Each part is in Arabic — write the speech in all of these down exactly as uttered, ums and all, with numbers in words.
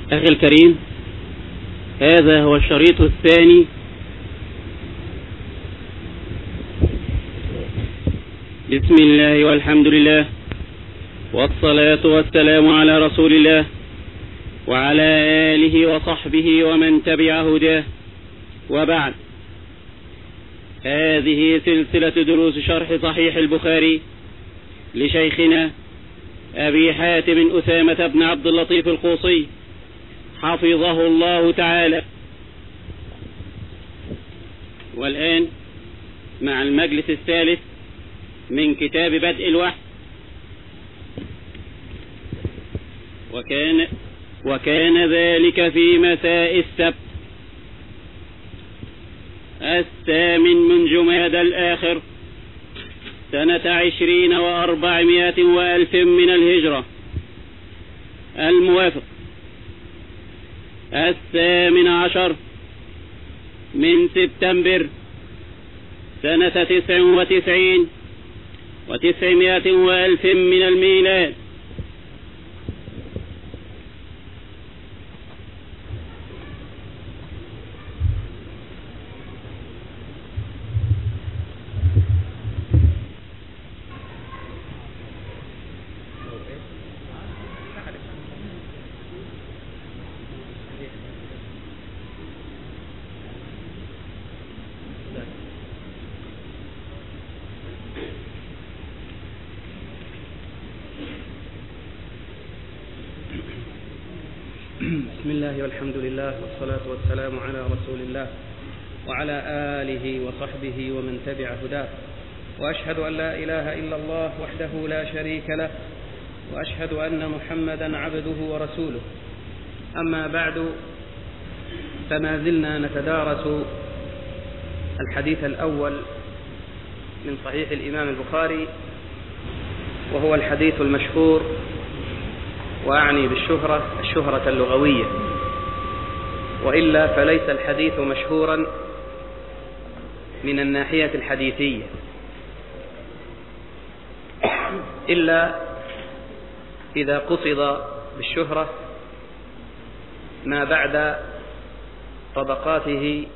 أخي الكريم، هذا هو الشريط الثاني بسم الله والحمد لله والصلاة والسلام على رسول الله وعلى آله وصحبه ومن تبع هداه، وبعد. هذه سلسلة دروس شرح صحيح البخاري لشيخنا أبي حاتم أسامة بن عبد اللطيف القوصي حفظه الله تعالى. والآن مع المجلس الثالث من كتاب بدء الوحي. وكان, وكان ذلك في مساء السبت الثامن من جمادى الآخر سنة عشرين وأربعمائة وألف من الهجرة، الموافق الثامن عشر من سبتمبر سنة تسع وتسعين وتسعمائة وألف من الميلاد. بسم الله والحمد لله والصلاة والسلام على رسول الله وعلى آله وصحبه ومن تبع هداه، وأشهد أن لا إله إلا الله وحده لا شريك له، وأشهد أن محمدا عبده ورسوله. أما بعد، فما زلنا نتدارس الحديث الأول من صحيح الإمام البخاري، وهو الحديث المشهور، وأعني بالشهرة الشهرة اللغوية، وإلا فليس الحديث مشهورا من الناحية الحديثية، إلا إذا قصد بالشهرة ما بعد طبقاته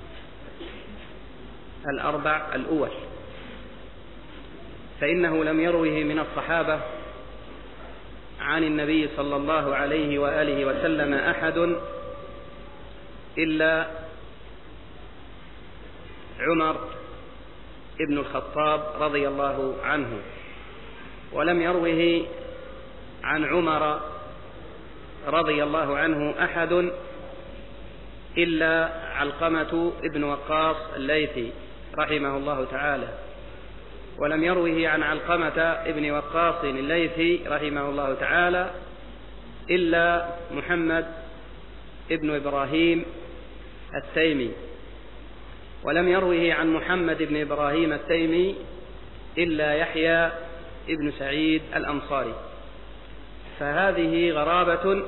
الأربع الأول، فإنه لم يروه من الصحابة عن النبي صلى الله عليه وآله وسلم أحد إلا عمر ابن الخطاب رضي الله عنه، ولم يروه عن عمر رضي الله عنه أحد إلا علقمة ابن وقاص الليثي رحمه الله تعالى، ولم يروه عن علقمة ابن وقاص الليثي رحمه الله تعالى إلا محمد ابن إبراهيم التيمي، ولم يروه عن محمد ابن إبراهيم التيمي إلا يحيى ابن سعيد الأنصاري. فهذه غرابة،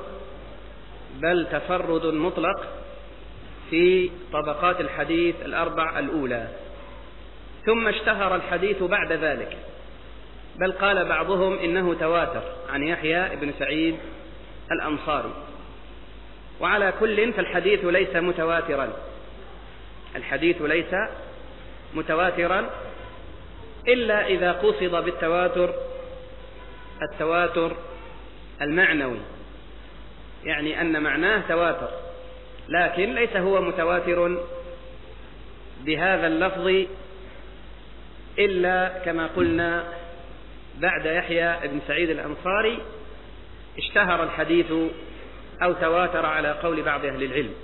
بل تفرد مطلق في طبقات الحديث الأربع الأولى. ثم اشتهر الحديث بعد ذلك، بل قال بعضهم إنه تواتر عن يحيى بن سعيد الأنصاري. وعلى كل فالحديث ليس متواترا، الحديث ليس متواترا إلا إذا قصد بالتواتر التواتر المعنوي، يعني أن معناه تواتر، لكن ليس هو متواتر بهذا اللفظ إلا كما قلنا بعد يحيى بن سعيد الأنصاري اشتهر الحديث أو تواتر على قول بعض أهل العلم.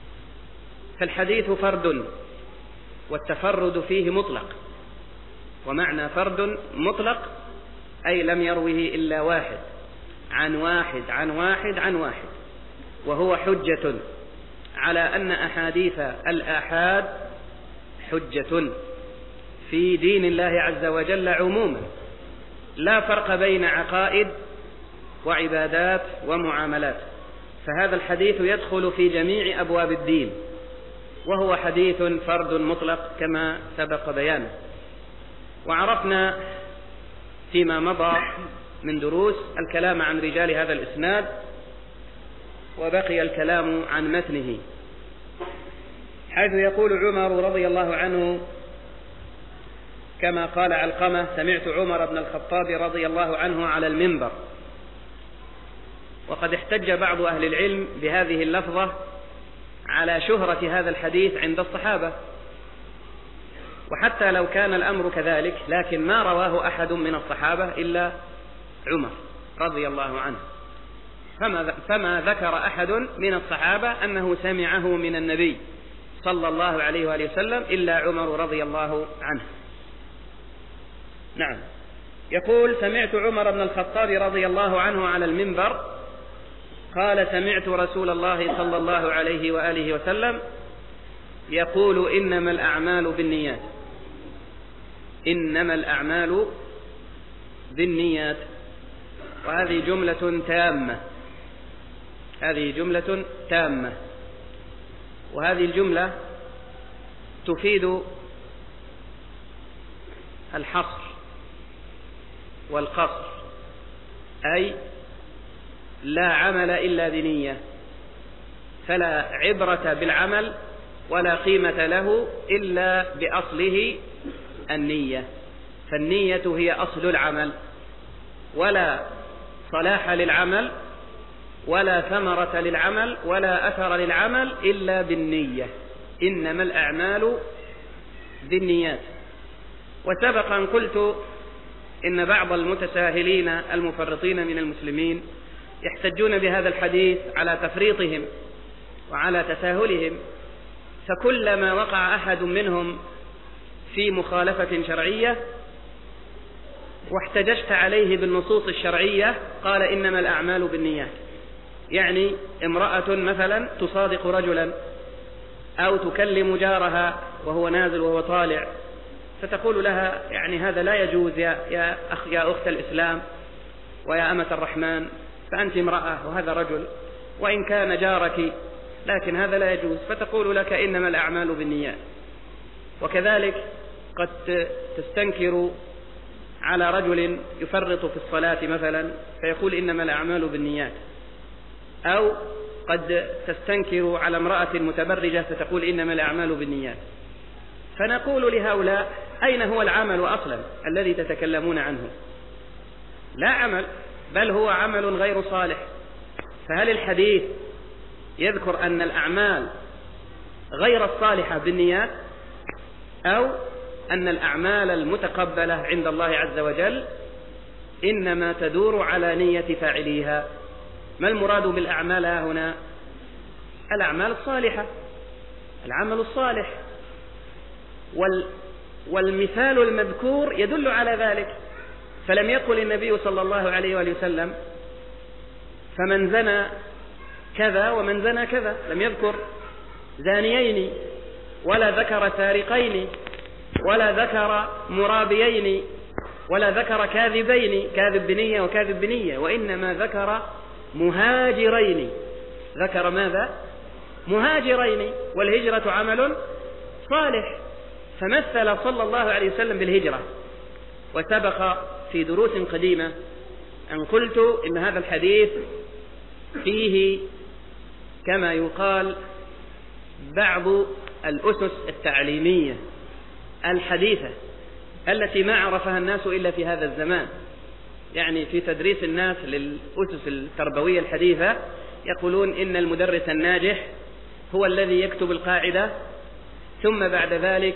فالحديث فرد، والتفرد فيه مطلق، ومعنى فرد مطلق أي لم يروه إلا واحد عن واحد عن واحد عن واحد، وهو حجة على أن أحاديث الآحاد حجة في دين الله عز وجل عموما، لا فرق بين عقائد وعبادات ومعاملات، فهذا الحديث يدخل في جميع أبواب الدين، وهو حديث فرد مطلق كما سبق بيانه. وعرفنا فيما مضى من دروس الكلام عن رجال هذا الإسناد، وبقي الكلام عن متنه، حيث يقول عمر رضي الله عنه كما قال علقمة: سمعت عمر بن الخطاب رضي الله عنه على المنبر. وقد احتج بعض أهل العلم بهذه اللفظة على شهرة هذا الحديث عند الصحابة، وحتى لو كان الأمر كذلك لكن ما رواه أحد من الصحابة إلا عمر رضي الله عنه، فما, فما ذكر أحد من الصحابة أنه سمعه من النبي صلى الله عليه وآله وسلم إلا عمر رضي الله عنه. نعم. يقول: سمعت عمر بن الخطاب رضي الله عنه على المنبر قال: سمعت رسول الله صلى الله عليه وآله وسلم يقول: إنما الأعمال بالنيات، إنما الأعمال بالنيات. وهذه جملة تامة، هذه جملة تامة، وهذه الجملة تفيد الحصر والقصر، أي لا عمل إلا بنية، فلا عبرة بالعمل ولا قيمة له إلا بأصله النية، فالنية هي أصل العمل، ولا صلاح للعمل ولا ثمرة للعمل ولا أثر للعمل إلا بالنية. إنما الأعمال بالنيات. وسبق أن قلت إن بعض المتساهلين المفرطين من المسلمين يحتجون بهذا الحديث على تفريطهم وعلى تساهلهم، فكلما وقع أحد منهم في مخالفة شرعية واحتججت عليه بالنصوص الشرعية قال: إنما الأعمال بالنيات. يعني امرأة مثلا تصادق رجلا أو تكلم جارها وهو نازل وهو طالع، فتقول لها: يعني هذا لا يجوز يا, يا, أخ يا أخت الإسلام ويا أمة الرحمن، فأنت امرأة وهذا رجل، وإن كان جارك لكن هذا لا يجوز، فتقول لك: إنما الأعمال بالنيات. وكذلك قد تستنكر على رجل يفرط في الصلاة مثلا فيقول: إنما الأعمال بالنيات. أو قد تستنكر على امرأة متبرجة فتقول: إنما الأعمال بالنيات. فنقول لهؤلاء: أين هو العمل أصلا الذي تتكلمون عنه؟ لا عمل، بل هو عمل غير صالح. فهل الحديث يذكر أن الأعمال غير الصالحة بالنيات، أو أن الأعمال المتقبلة عند الله عز وجل إنما تدور على نية فاعليها؟ ما المراد بالأعمال هنا؟ الأعمال الصالحة، العمل الصالح. وال والمثال المذكور يدل على ذلك. فلم يقل النبي صلى الله عليه وآله وسلم: فمن زنى كذا ومن زنى كذا، لم يذكر زانيين ولا ذكر سارقين ولا ذكر مرابيين ولا ذكر كاذبين، كاذب بنية وكاذب بنية، وإنما ذكر مهاجرين. ذكر ماذا؟ مهاجرين، والهجرة عمل صالح، فمثل صلى الله عليه وسلم بالهجرة. وسبق في دروس قديمة أن قلت إن هذا الحديث فيه كما يقال بعض الأسس التعليمية الحديثة التي ما عرفها الناس إلا في هذا الزمان. يعني في تدريس الناس للأسس التربوية الحديثة يقولون إن المدرس الناجح هو الذي يكتب القاعدة ثم بعد ذلك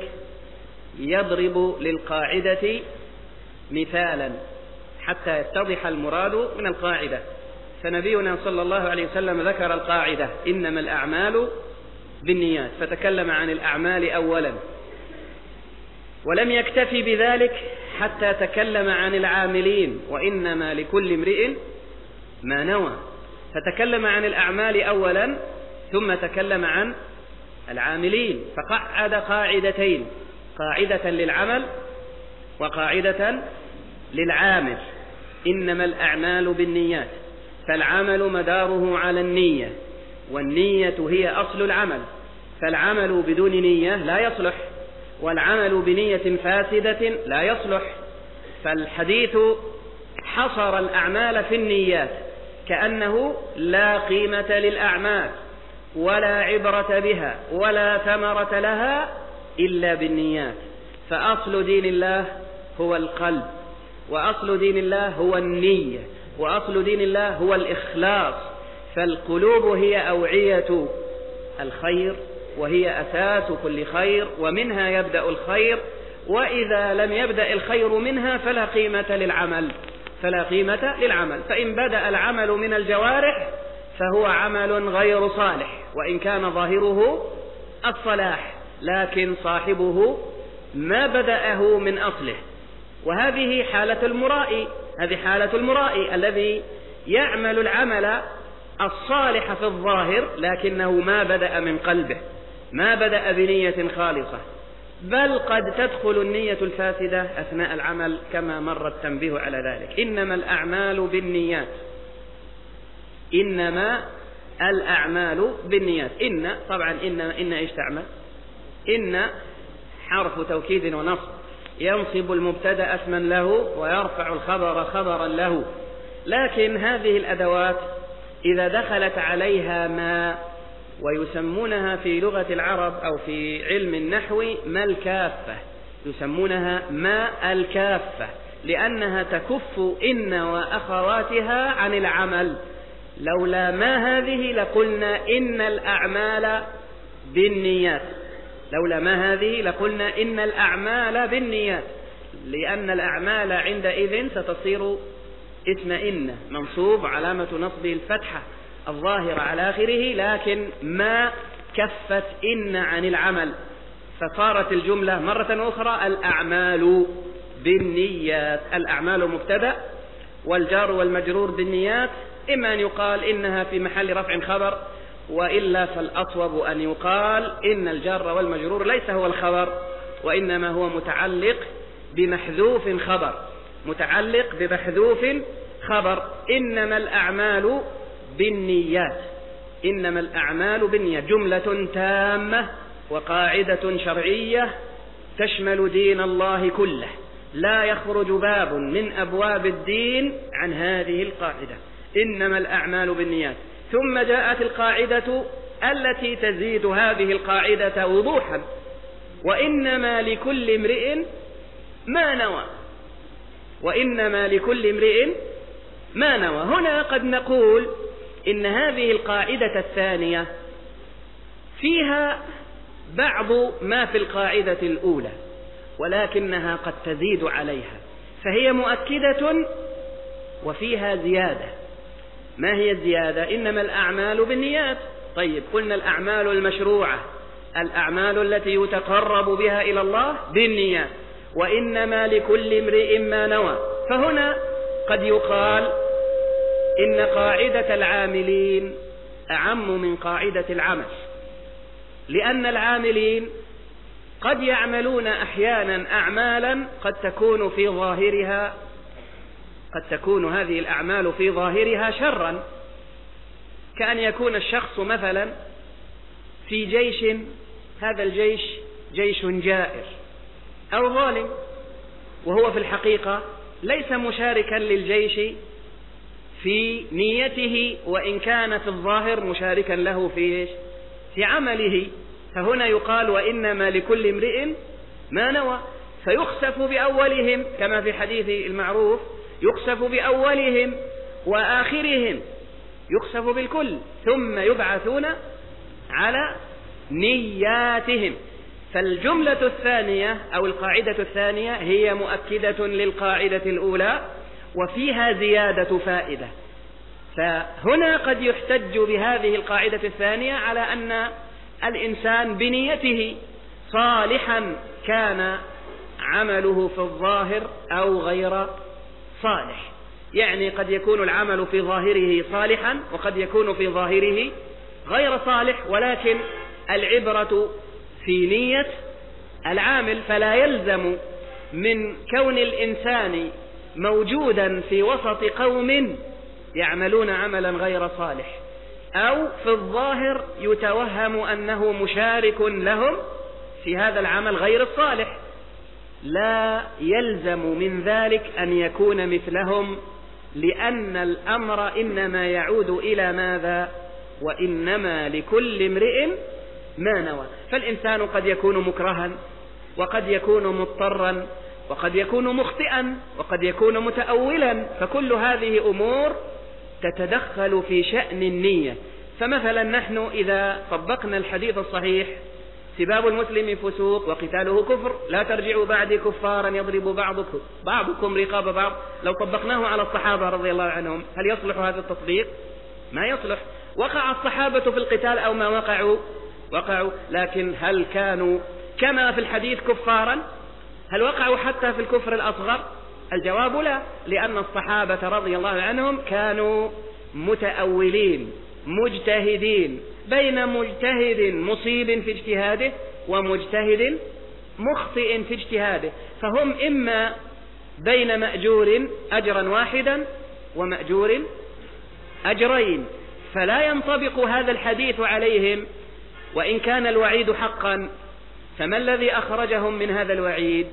يضرب للقاعدة مثالا حتى يتضح المراد من القاعدة. فنبينا صلى الله عليه وسلم ذكر القاعدة: إنما الأعمال بالنيات، فتكلم عن الأعمال أولا، ولم يكتفي بذلك حتى تكلم عن العاملين: وإنما لكل امرئ ما نوى. فتكلم عن الأعمال أولا ثم تكلم عن العاملين، فقعد قاعدتين: قاعدة للعمل وقاعدة للعامل. إنما الأعمال بالنيات، فالعمل مداره على النية، والنية هي أصل العمل، فالعمل بدون نية لا يصلح، والعمل بنية فاسدة لا يصلح. فالحديث حصر الأعمال في النيات، كأنه لا قيمة للأعمال ولا عبرة بها ولا ثمرة لها إلا بالنيات. فأصل دين الله هو القلب، وأصل دين الله هو النية، وأصل دين الله هو الإخلاص. فالقلوب هي أوعية الخير وهي أساس كل خير، ومنها يبدأ الخير، وإذا لم يبدأ الخير منها فلا قيمة للعمل فلا قيمة للعمل. فإن بدأ العمل من الجوارح فهو عمل غير صالح، وإن كان ظاهره الصلاح، لكن صاحبه ما بدأه من أصله. وهذه حالة المرائي هذه حالة المرائي الذي يعمل العمل الصالح في الظاهر لكنه ما بدأ من قلبه، ما بدأ بنية خالصة، بل قد تدخل النية الفاسدة أثناء العمل كما مر التنبيه على ذلك. إنما الأعمال بالنيات إنما الأعمال بالنيات. إن طبعا إن إن إيش تعمل؟ إن حرف توكيد ونصب ينصب المبتدأ اسما له ويرفع الخبر خبرا له. لكن هذه الأدوات إذا دخلت عليها ما، ويسمونها في لغة العرب أو في علم النحو ما الكافة، يسمونها ما الكافة، لأنها تكف إن وأخواتها عن العمل. لولا ما هذه لقلنا إن الأعمال بالنيات لولا ما هذه لقلنا إن الأعمال بالنيات، لأن الأعمال عندئذ ستصير اسم إن منصوب علامة نصبه الفتحة الظاهرة على آخره، لكن ما كفت إن عن العمل، فصارت الجملة مرة أخرى الأعمال بالنيات. الأعمال مبتدأ والجار والمجرور بالنيات، إما أن يقال إنها في محل رفع خبر، وإلا فالأصوب أن يقال إن الجار والمجرور ليس هو الخبر، وإنما هو متعلق بمحذوف خبر متعلق بمحذوف خبر. إنما الأعمال بالنيات إنما الأعمال بالنيات جملة تامة وقاعدة شرعية تشمل دين الله كله، لا يخرج باب من أبواب الدين عن هذه القاعدة، إنما الأعمال بالنيات. ثم جاءت القاعدة التي تزيد هذه القاعدة وضوحا: وإنما لكل امرئ ما نوى وإنما لكل امرئ ما نوى. هنا قد نقول إن هذه القاعدة الثانية فيها بعض ما في القاعدة الأولى، ولكنها قد تزيد عليها، فهي مؤكدة وفيها زيادة. ما هي الزيادة؟ إنما الأعمال بالنيات. طيب، قلنا الأعمال المشروعة، الأعمال التي يتقرب بها إلى الله بالنيات، وإنما لكل امرئ ما نوى. فهنا قد يقال إن قاعدة العاملين أعم من قاعدة العمل، لأن العاملين قد يعملون أحيانا أعمالا قد تكون في ظاهرها قد تكون هذه الأعمال في ظاهرها شرا، كأن يكون الشخص مثلا في جيش، هذا الجيش جيش جائر أو ظالم، وهو في الحقيقة ليس مشاركا للجيش في نيته، وإن كان في الظاهر مشاركا له في في عمله. فهنا يقال وإنما لكل امرئ ما نوى، فيخسف بأولهم كما في حديث المعروف: يخسف بأولهم وآخرهم، يخسف بالكل، ثم يبعثون على نياتهم. فالجملة الثانية أو القاعدة الثانية هي مؤكدة للقاعدة الأولى، وفيها زيادة فائدة. فهنا قد يحتج بهذه القاعدة الثانية على أن الإنسان بنيته صالحا كان عمله في الظاهر أو غير صالح. يعني قد يكون العمل في ظاهره صالحا وقد يكون في ظاهره غير صالح، ولكن العبرة في نية العامل. فلا يلزم من كون الإنسان موجودا في وسط قوم يعملون عملا غير صالح أو في الظاهر يتوهم أنه مشارك لهم في هذا العمل غير الصالح، لا يلزم من ذلك أن يكون مثلهم لأن الأمر إنما يعود إلى ماذا؟ وإنما لكل امرئ ما نوى. فالإنسان قد يكون مكرها، وقد يكون مضطرا، وقد يكون مخطئا، وقد يكون متأولا، فكل هذه أمور تتدخل في شأن النية. فمثلا نحن إذا طبقنا الحديث الصحيح سباب المسلم فسوق وقتاله كفر لا ترجعوا بعدي كفارا يضرب بعضكم بعضكم رقاب بعض، لو طبقناه على الصحابة رضي الله عنهم هل يصلح هذا التطبيق؟ ما يصلح. وقع الصحابة في القتال أو ما وقعوا؟ وقعوا، لكن هل كانوا كما في الحديث كفارا؟ هل وقعوا حتى في الكفر الأصغر؟ الجواب لا، لأن الصحابة رضي الله عنهم كانوا متأولين مجتهدين، بين مجتهد مصيب في اجتهاده ومجتهد مخطئ في اجتهاده، فهم إما بين مأجور أجرا واحدا ومأجور أجرين، فلا ينطبق هذا الحديث عليهم وإن كان الوعيد حقا. فما الذي أخرجهم من هذا الوعيد؟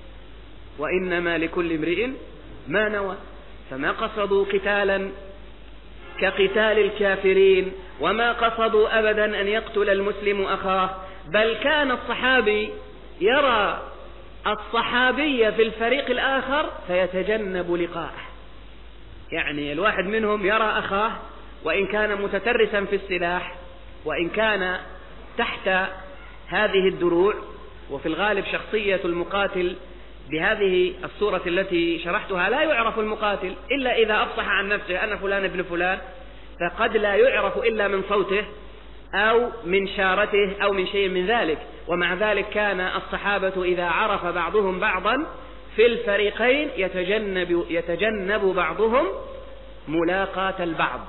وإنما لكل امرئ ما نوى. فما قصدوا قتالا كقتال الكافرين، وما قصدوا أبدا أن يقتل المسلم أخاه، بل كان الصحابي يرى الصحابي في الفريق الآخر فيتجنب لقاءه. يعني الواحد منهم يرى أخاه وإن كان متترسا في السلاح، وإن كان تحت هذه الدروع، وفي الغالب شخصية المقاتل بهذه الصورة التي شرحتها لا يعرف المقاتل إلا إذا أفصح عن نفسه أن فلان ابن فلان، فقد لا يعرف إلا من صوته أو من شارته أو من شيء من ذلك. ومع ذلك كان الصحابة إذا عرف بعضهم بعضا في الفريقين يتجنب, يتجنب بعضهم ملاقاة البعض،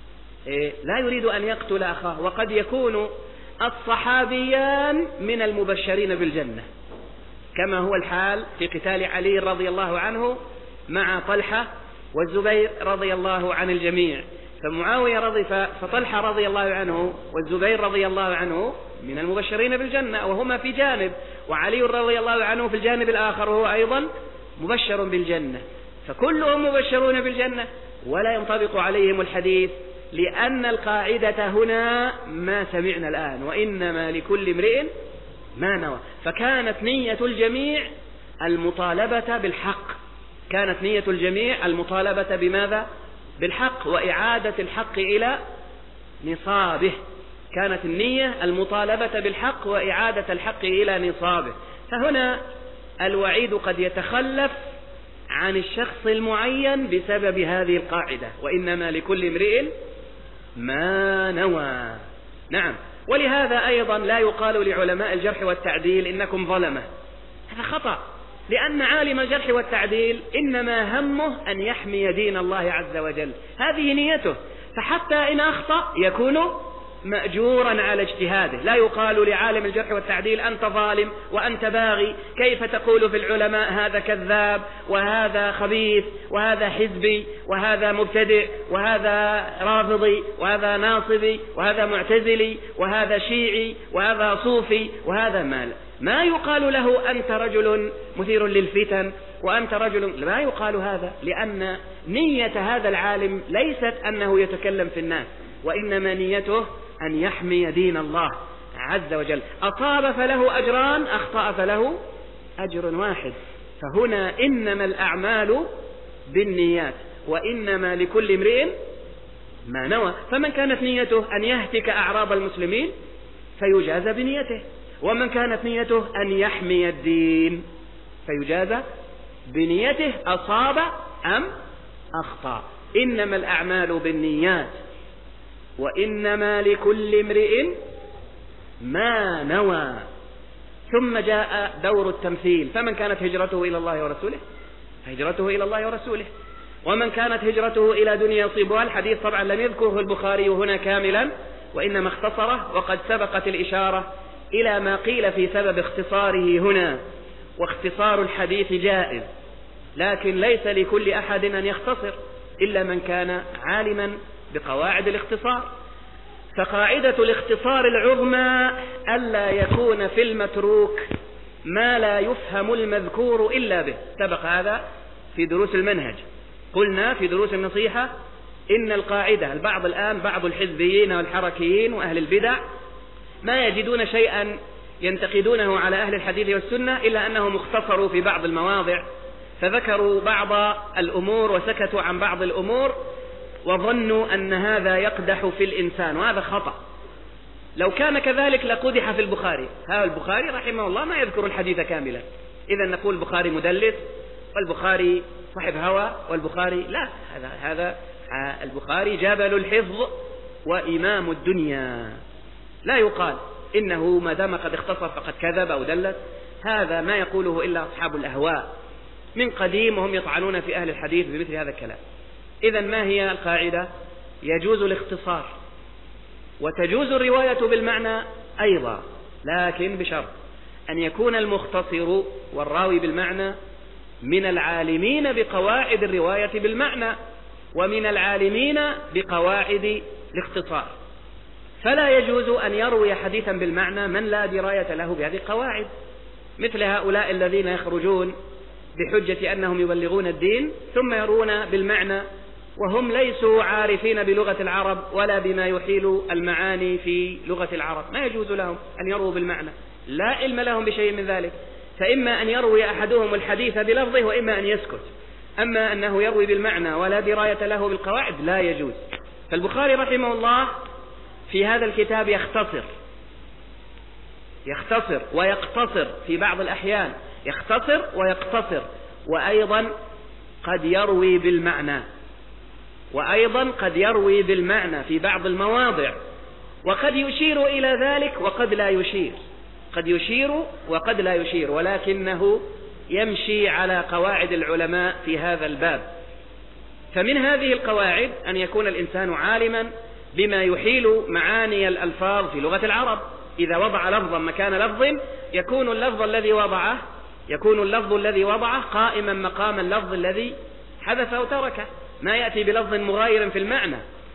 لا يريد أن يقتل أخاه. وقد يكون الصحابيان من المبشرين بالجنة كما هو الحال في قتال علي رضي الله عنه مع طلحة والزبير رضي الله عن الجميع. فمعاوية رضي فطلحة رضي الله عنه والزبير رضي الله عنه من المبشرين بالجنة وهما في جانب، وعلي رضي الله عنه في الجانب الآخر وهو أيضا مبشر بالجنة، فكلهم مبشرون بالجنة ولا ينطبق عليهم الحديث، لأن القاعدة هنا ما سمعنا الآن وإنما لكل امرئ ما نوى. فكانت نية الجميع المطالبة بالحق، كانت نية الجميع المطالبة بماذا؟ بالحق وإعادة الحق إلى نصابه. كانت النية المطالبة بالحق وإعادة الحق إلى نصابه. فهنا الوعيد قد يتخلف عن الشخص المعين بسبب هذه القاعدة، وإنما لكل امرئ ما نوى. نعم. ولهذا أيضا لا يقال لعلماء الجرح والتعديل إنكم ظلمة، هذا خطأ، لأن عالم الجرح والتعديل إنما همه أن يحمي دين الله عز وجل، هذه نيته، فحتى إن أخطأ يكون مأجورا على اجتهاده. لا يقال لعالم الجرح والتعديل أنت ظالم وأنت باغي، كيف تقول في العلماء هذا كذاب وهذا خبيث وهذا حزبي وهذا مبتدع وهذا رافضي وهذا ناصبي وهذا معتزلي وهذا شيعي وهذا صوفي وهذا مال. ما يقال له أنت رجل مثير للفتن وأنت رجل، لا يقال هذا، لأن نية هذا العالم ليست أنه يتكلم في الناس، وإنما نيته أن يحمي دين الله عز وجل. أصاب فله أجران، أخطأ فله أجر واحد. فهنا إنما الأعمال بالنيات وإنما لكل امرئ ما نوى. فمن كانت نيته أن يهتك أعراض المسلمين فيجازى بنيته، ومن كانت نيته أن يحمي الدين فيجازى بنيته، أصاب أم أخطأ. إنما الأعمال بالنيات وإنما لكل امرئ ما نوى. ثم جاء دور التمثيل، فمن كانت هجرته إلى الله ورسوله هجرته إلى الله ورسوله، ومن كانت هجرته إلى دنيا يصيبها. الحديث طبعا لم يذكره البخاري هنا كاملا وإنما اختصره، وقد سبقت الإشارة إلى ما قيل في سبب اختصاره هنا، واختصار الحديث جائز، لكن ليس لكل أحد أن يختصر إلا من كان عالما بقواعد الاختصار. فقاعدة الاختصار العظمى ألا يكون في المتروك ما لا يفهم المذكور إلا به، سبق هذا في دروس المنهج. قلنا في دروس النصيحة إن القاعدة البعض الآن بعض الحزبيين والحركيين وأهل البدع ما يجدون شيئا ينتقدونه على أهل الحديث والسنة إلا أنهم اختصروا في بعض المواضع، فذكروا بعض الأمور وسكتوا عن بعض الأمور وظنوا أن هذا يقدح في الإنسان، وهذا خطأ. لو كان كذلك لقدح في البخاري. هذا البخاري رحمه الله ما يذكر الحديث كاملا، إذا نقول البخاري مدلس والبخاري صاحب هوى والبخاري لا، هذا هذا البخاري جبل الحفظ وإمام الدنيا، لا يقال إنه ما دام قد اختصر فقد كذب أو دلس، هذا ما يقوله إلا أصحاب الأهواء من قديم وهم يطعنون في أهل الحديث بمثل هذا الكلام. إذن ما هي القاعدة؟ يجوز الاختصار وتجوز الرواية بالمعنى أيضا، لكن بشرط أن يكون المختصر والراوي بالمعنى من العالمين بقواعد الرواية بالمعنى ومن العالمين بقواعد الاختصار، فلا يجوز أن يروي حديثا بالمعنى من لا دراية له بهذه القواعد، مثل هؤلاء الذين يخرجون بحجة أنهم يبلغون الدين ثم يروون بالمعنى وهم ليسوا عارفين بلغة العرب ولا بما يحيل المعاني في لغة العرب، ما يجوز لهم أن يروا بالمعنى، لا علم لهم بشيء من ذلك، فإما أن يروي أحدهم الحديث بلفظه وإما أن يسكت، أما أنه يروي بالمعنى ولا دراية له بالقواعد لا يجوز. فالبخاري رحمه الله في هذا الكتاب يختصر يختصر ويقتصر في بعض الأحيان، يختصر ويقتصر، وأيضا قد يروي بالمعنى وأيضا قد يروي بالمعنى في بعض المواضع، وقد يشير إلى ذلك وقد لا يشير، قد يشير وقد لا يشير، ولكنه يمشي على قواعد العلماء في هذا الباب. فمن هذه القواعد أن يكون الإنسان عالما بما يحيل معاني الألفاظ في لغة العرب، إذا وضع لفظا مكان لفظ يكون اللفظ الذي وضعه يكون اللفظ الذي وضعه قائما مقام اللفظ الذي حذفه وتركه، ما يأتي بلفظ مغاير في المعنى.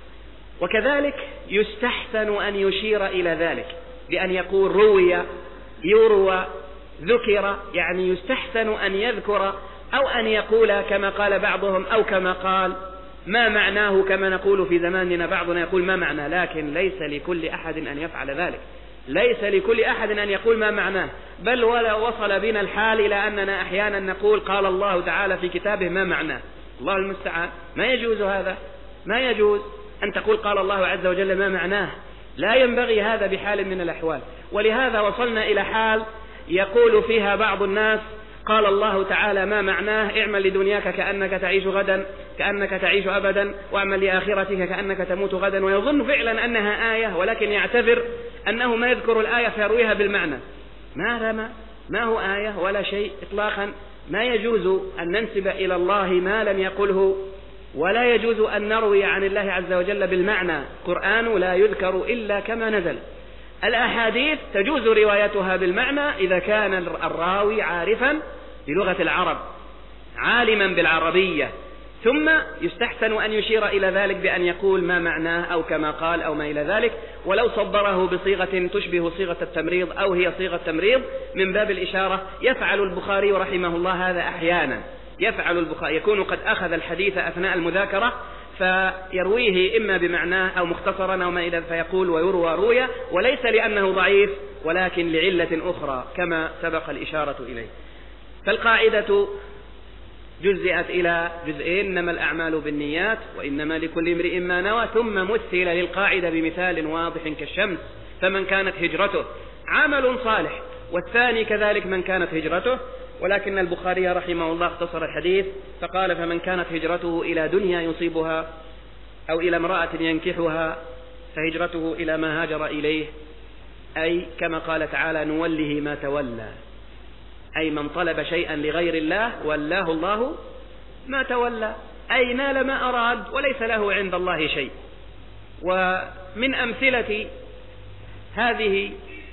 وكذلك يستحسن أن يشير إلى ذلك بأن يقول روي، يروى، ذكر، يعني يستحسن أن يذكر أو أن يقول كما قال بعضهم أو كما قال ما معناه، كما نقول في زماننا بعضنا يقول ما معناه، لكن ليس لكل أحد أن يفعل ذلك، ليس لكل أحد أن يقول ما معناه، بل ولا وصل بنا الحال إلى أننا أحيانا نقول قال الله تعالى في كتابه ما معناه، الله المستعان، ما يجوز هذا، ما يجوز أن تقول قال الله عز وجل ما معناه، لا ينبغي هذا بحال من الأحوال. ولهذا وصلنا إلى حال يقول فيها بعض الناس قال الله تعالى ما معناه اعمل لدنياك كأنك تعيش غدا كأنك تعيش أبدا واعمل لآخرتك كأنك تموت غدا، ويظن فعلا أنها آية ولكن يعتبر أنه ما يذكر الآية فيرويها بالمعنى، ما رمى ما هو آية ولا شيء إطلاقا. ما يجوز أن ننسب إلى الله ما لم يقله، ولا يجوز أن نروي عن الله عز وجل بالمعنى. القرآن لا يذكر إلا كما نزل، الأحاديث تجوز روايتها بالمعنى إذا كان الراوي عارفا بلغة العرب عالما بالعربية، ثم يستحسن أن يشير إلى ذلك بأن يقول ما معناه أو كما قال أو ما إلى ذلك، ولو صدره بصيغة تشبه صيغة التمريض أو هي صيغة تمريض من باب الإشارة. يفعل البخاري رحمه الله هذا أحيانا، يفعل البخاري يكون قد أخذ الحديث أثناء المذاكرة فيرويه إما بمعناه أو مختصرا أو ما إلى، فيقول ويروى روية، وليس لأنه ضعيف ولكن لعلة أخرى كما سبق الإشارة إليه. فالقاعدة جزئت إلى جزئين، إنما الأعمال بالنيات وإنما لكل امرئ ما نوى، ثم مثل للقاعدة بمثال واضح كالشمس، فمن كانت هجرته عمل صالح، والثاني كذلك من كانت هجرته، ولكن البخاري رحمه الله اختصر الحديث فقال فمن كانت هجرته إلى دنيا يصيبها أو إلى امرأة ينكحها فهجرته إلى ما هاجر إليه، أي كما قال تعالى نوله ما تولى، أي من طلب شيئا لغير الله ولاه الله ما تولى، أي نال ما أراد وليس له عند الله شيء. ومن أمثلة هذه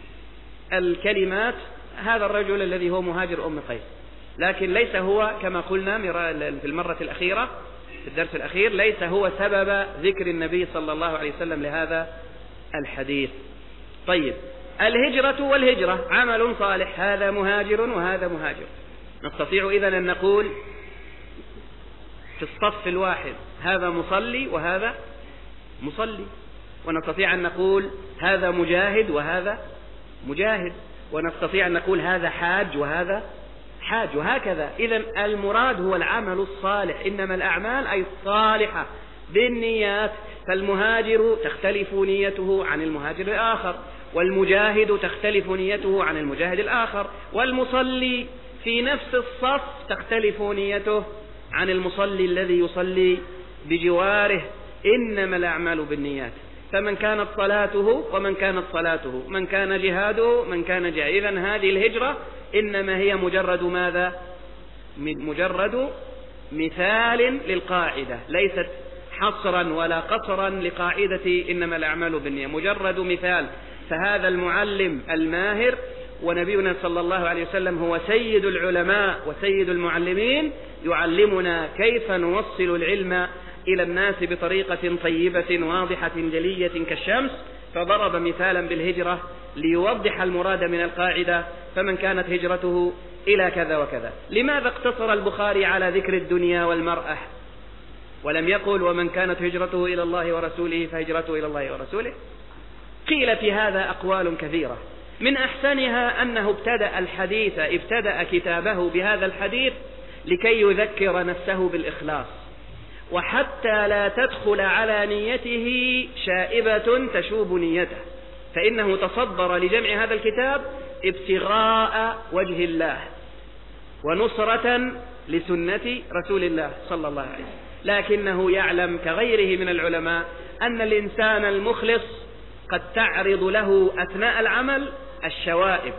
الكلمات هذا الرجل الذي هو مهاجر أم قيس، لكن ليس هو كما قلنا في المرة الأخيرة في الدرس الأخير ليس هو سبب ذكر النبي صلى الله عليه وسلم لهذا الحديث. طيب، الهجرة والهجرة عمل صالح، هذا مهاجر وهذا مهاجر، نستطيع إذن أن نقول في الصف الواحد هذا مصلي وهذا مصلي، ونستطيع أن نقول هذا مجاهد وهذا مجاهد، ونستطيع أن نقول هذا حاج وهذا حاج، وهكذا. إذن المراد هو العمل الصالح، إنما الأعمال أي الصالحة بالنيات. فالمهاجر تختلف نيته عن المهاجر الآخر، والمجاهد تختلف نيته عن المجاهد الآخر، والمصلي في نفس الصف تختلف نيته عن المصلي الذي يصلي بجواره. إنما الأعمال بالنيات، فمن كانت صلاته ومن كانت صلاته، من كان جهاده من كان جهاده. إذن هذه الهجرة إنما هي مجرد ماذا؟ مجرد مثال للقاعدة، ليست حصرا ولا قصرا لقاعدة إنما الأعمال بالنية، مجرد مثال. فهذا المعلم الماهر، ونبينا صلى الله عليه وسلم هو سيد العلماء وسيد المعلمين، يعلمنا كيف نوصل العلم إلى الناس بطريقة طيبة واضحة جلية كالشمس، فضرب مثالا بالهجرة ليوضح المراد من القاعدة. فمن كانت هجرته إلى كذا وكذا. لماذا اقتصر البخاري على ذكر الدنيا والمرأة ولم يقل ومن كانت هجرته إلى الله ورسوله فهجرته إلى الله ورسوله؟ قيل في هذا أقوال كثيرة، من أحسنها أنه ابتدأ الحديث ابتدأ كتابه بهذا الحديث لكي يذكر نفسه بالإخلاص، وحتى لا تدخل على نيته شائبة تشوب نيته، فإنه تصدر لجمع هذا الكتاب ابتغاء وجه الله ونصرة لسنة رسول الله صلى الله عليه وسلم. لكنه يعلم كغيره من العلماء أن الإنسان المخلص قد تعرض له أثناء العمل الشوائب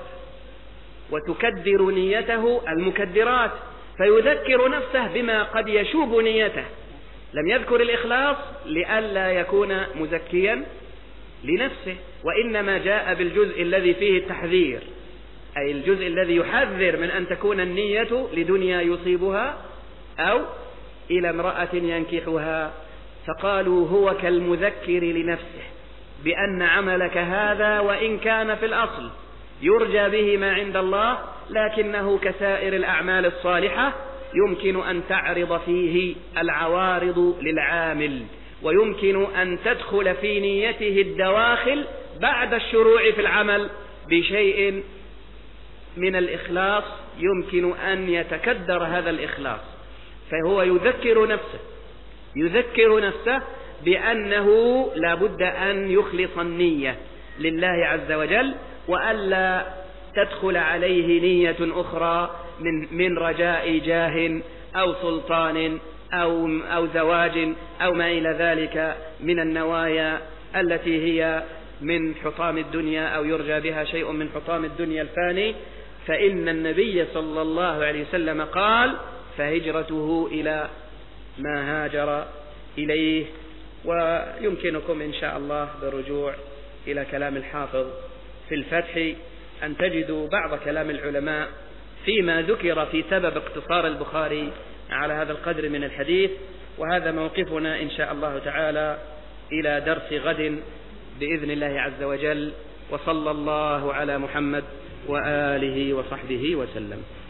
وتكدر نيته المكدرات، فيذكر نفسه بما قد يشوب نيته. لم يذكر الإخلاص لئلا يكون مزكيا لنفسه، وإنما جاء بالجزء الذي فيه التحذير، أي الجزء الذي يحذر من أن تكون النية لدنيا يصيبها أو إلى امرأة ينكحها. فقالوا هو كالمذكر لنفسه بأن عملك هذا وإن كان في الأصل يرجى به ما عند الله، لكنه كسائر الأعمال الصالحة يمكن أن تعرض فيه العوارض للعامل، ويمكن أن تدخل في نيته الدواخل بعد الشروع في العمل بشيء من الإخلاص، يمكن أن يتكدر هذا الإخلاص. فهو يذكر نفسه يذكر نفسه بأنه لا بد أن يخلص النية لله عز وجل، وألا تدخل عليه نية أخرى من من رجاء جاه أو سلطان أو أو زواج أو ما إلى ذلك من النوايا التي هي من حطام الدنيا أو يرجى بها شيء من حطام الدنيا الفاني. فإن النبي صلى الله عليه وسلم قال فهجرته إلى ما هاجر إليه. ويمكنكم إن شاء الله بالرجوع إلى كلام الحافظ في الفتح أن تجدوا بعض كلام العلماء فيما ذكر في سبب اقتصار البخاري على هذا القدر من الحديث. وهذا موقفنا إن شاء الله تعالى إلى درس غد بإذن الله عز وجل، وصلى الله على محمد وآله وصحبه وسلم.